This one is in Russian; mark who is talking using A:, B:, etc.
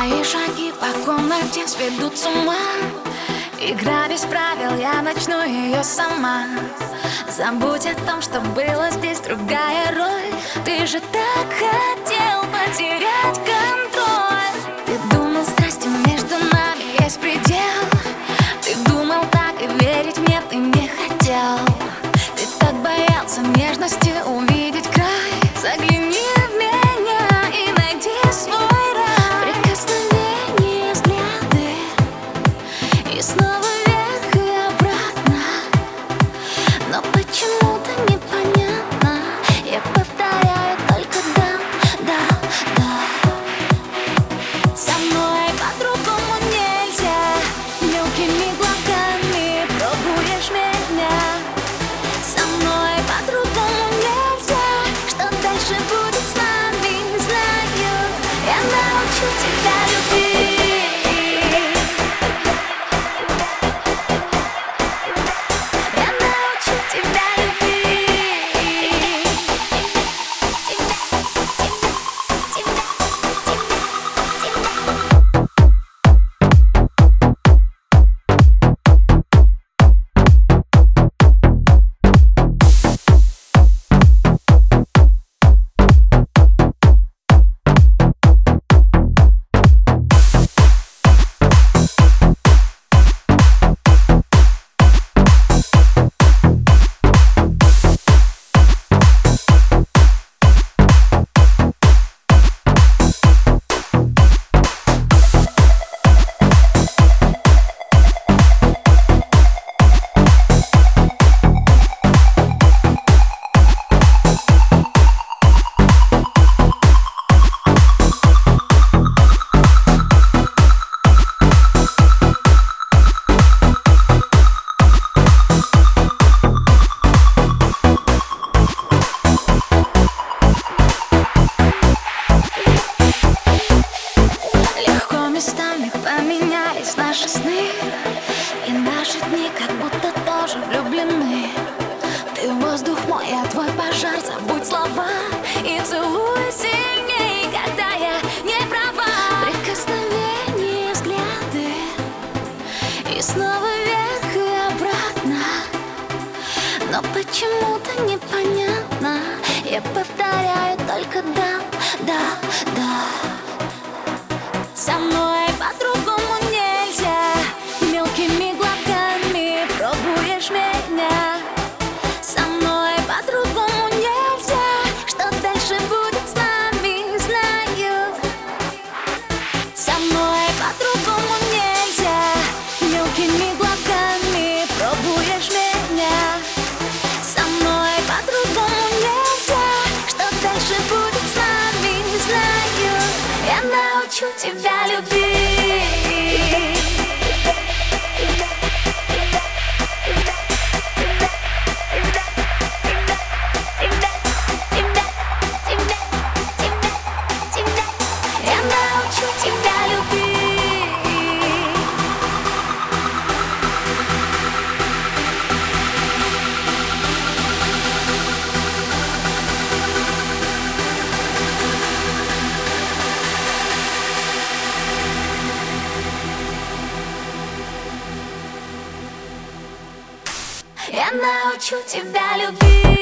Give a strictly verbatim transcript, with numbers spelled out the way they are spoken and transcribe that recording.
A: Твои шаги по комнате сведут с ума. Игра без правил, я начну ее сама. Забудь о том, что было здесь другая роль. Ты же так хотел потерять контроль. Ты думал, страстью между нами есть предел. Ты думал так, и верить мне ты не хотел. Ты так боялся нежности увидеть край. Загляни в меня и найди свой рай. Прикосновения, взгляды, и снова вверх и обратно. Но почему-то непонятно. Я повторяю только да, да, да. Со мной по-другому нельзя. Мелкими глотками пробуешь меня. Со мной по-другому нельзя. Что дальше будет с нами, знаю. Я научу тебя любить. Я научу тебя поменялись наши сны, и наши дни как будто тоже влюблены. Ты воздух мой, я твой пожар. Забудь слова и целуй сильней, когда я не права. Прикосновения, взгляды, и снова вверх и обратно. Но почему-то непонятно. Я повторяю только да, да, да. Со мной по-другому нельзя. Мелкими глотками пробуешь меня. Со мной по-другому нельзя. Что дальше будет с нами, знаю. Со мной по-другому нельзя. Мелкими глотками пробуешь меня. Со мной по-другому нельзя. Что дальше будет с нами, знаю. Я научу тебя любить. Я научу тебя любить. Я научу тебя любить.